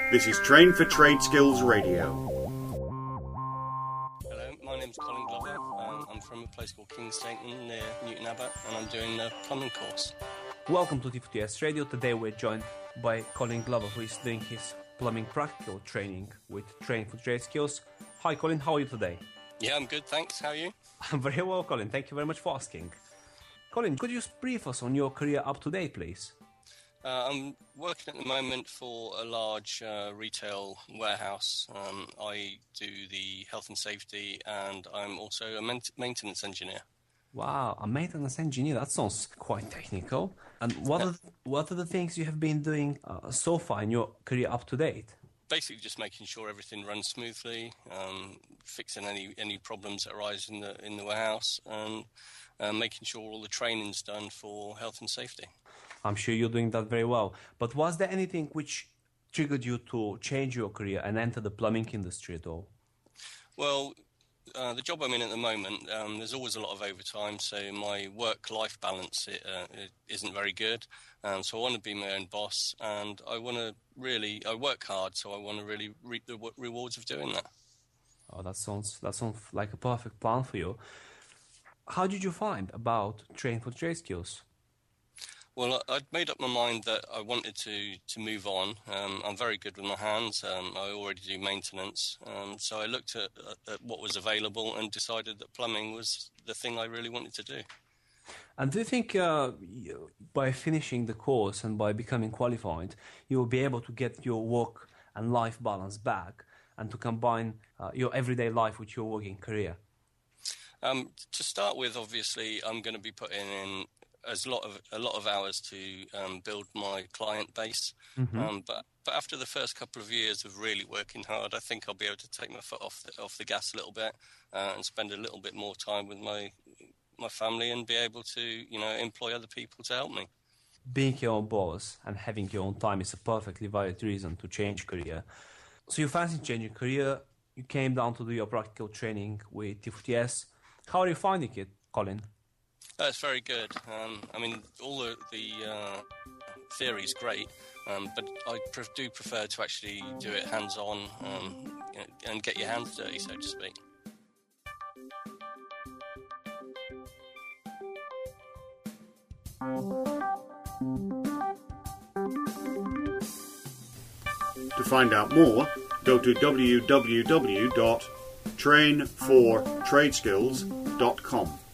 This is Train for Trade Skills Radio. Hello, my name's Colin Glover. I'm from a place called King Stainton near Newton Abbot, and I'm doing a plumbing course. Welcome to T4TS Radio. Today we're joined by Colin Glover, who is doing his plumbing practical training with Train for Trade Skills. Hi Colin, how are you today? Yeah, I'm good, thanks. How are you? I'm very well, Colin. Thank you very much for asking. Colin, could you brief us on your career up to date, please? I'm working at the moment for a large retail warehouse. I do the health and safety, and I'm also a maintenance engineer. Wow, a maintenance engineer, that sounds quite technical. And what are the things you have been doing so far in your career up to date? Basically just making sure everything runs smoothly, fixing any problems that arise in the warehouse, and making sure all the training's done for health and safety. I'm sure you're doing that very well. But was there anything which triggered you to change your career and enter the plumbing industry at all? Well, the job I'm in at the moment, there's always a lot of overtime, so my work-life balance it isn't very good. So I want to be my own boss, and I work hard, so I want to really reap the rewards of doing that. Oh, that sounds like a perfect plan for you. How did you find about Train for Trade Skills? Well, I'd made up my mind that I wanted to move on. I'm very good with my hands. I already do maintenance. So I looked at what was available and decided that plumbing was the thing I really wanted to do. And do you think by finishing the course and by becoming qualified, you will be able to get your work and life balance back and to combine your everyday life with your working career? To start with, obviously, I'm going to be putting in a lot of hours to build my client base. Mm-hmm. But after the first couple of years of really working hard, I think I'll be able to take my foot off the gas a little bit and spend a little bit more time with my family and be able to, employ other people to help me. Being your own boss and having your own time is a perfectly valid reason to change career. So you fancy changing career, you came down to do your practical training with T4TS. How are you finding it, Colin? It's very good. All the theory is great, but I do prefer to actually do it hands-on and get your hands dirty, so to speak. To find out more, go to www.trainfortradeskills.com.